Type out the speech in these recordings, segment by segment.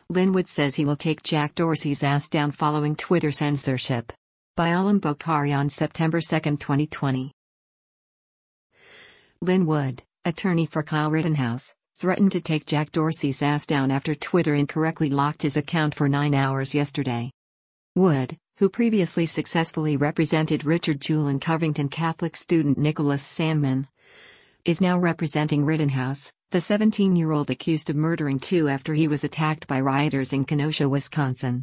Linwood says he will take Jack Dorsey's ass down following Twitter censorship. By Alam Bokhari on September 2, 2020. Linwood, attorney for Kyle Rittenhouse, threatened to take Jack Dorsey's ass down after Twitter incorrectly locked his account for 9 hours yesterday. Wood, who previously successfully represented Richard Jewell and Covington Catholic student Nicholas Sandmann, is now representing Rittenhouse, the 17-year-old accused of murdering two after he was attacked by rioters in Kenosha, Wisconsin.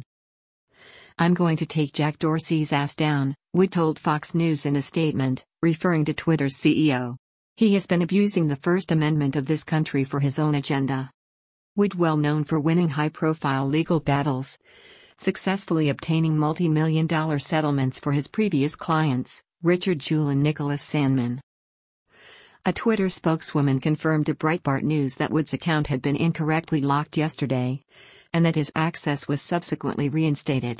"I'm going to take Jack Dorsey's ass down," Wood told Fox News in a statement, referring to Twitter's CEO. "He has been abusing the First Amendment of this country for his own agenda." Wood, well known for winning high-profile legal battles, successfully obtaining multi-million-dollar settlements for his previous clients, Richard Jewell and Nicholas Sandmann. A Twitter spokeswoman confirmed to Breitbart News that Wood's account had been incorrectly locked yesterday, and that his access was subsequently reinstated.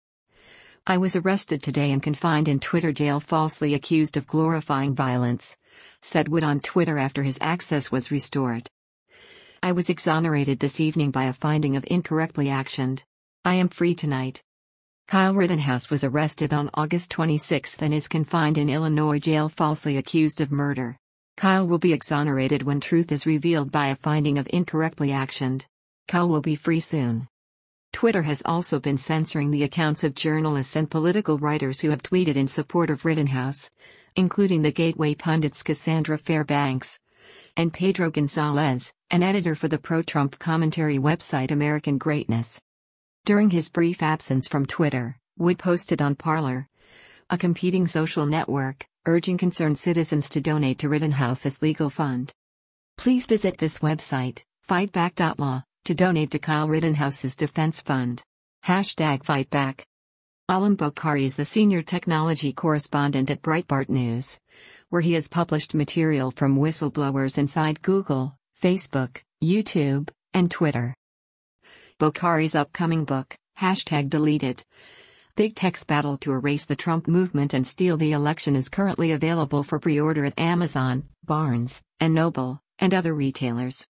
"I was arrested today and confined in Twitter jail falsely accused of glorifying violence," said Wood on Twitter after his access was restored. "I was exonerated this evening by a finding of incorrectly actioned. I am free tonight." Kyle Rittenhouse was arrested on August 26 and is confined in Illinois jail falsely accused of murder. Kyle will be exonerated when truth is revealed by a finding of incorrectly actioned. Kyle will be free soon. Twitter has also been censoring the accounts of journalists and political writers who have tweeted in support of Rittenhouse, including the Gateway pundits Cassandra Fairbanks and Pedro Gonzalez, an editor for the pro-Trump commentary website American Greatness. During his brief absence from Twitter, Wood posted on Parler, a competing social network, urging concerned citizens to donate to Rittenhouse's legal fund. Please visit this website, fightback.law, to donate to Kyle Rittenhouse's defense fund. #FightBack. Alam Bokhari is the senior technology correspondent at Breitbart News, where he has published material from whistleblowers inside Google, Facebook, YouTube, and Twitter. Bokhari's upcoming book, #Deleted. Big Tech's Battle to Erase the Trump Movement and Steal the Election, is currently available for pre-order at Amazon, Barnes & Noble, and other retailers.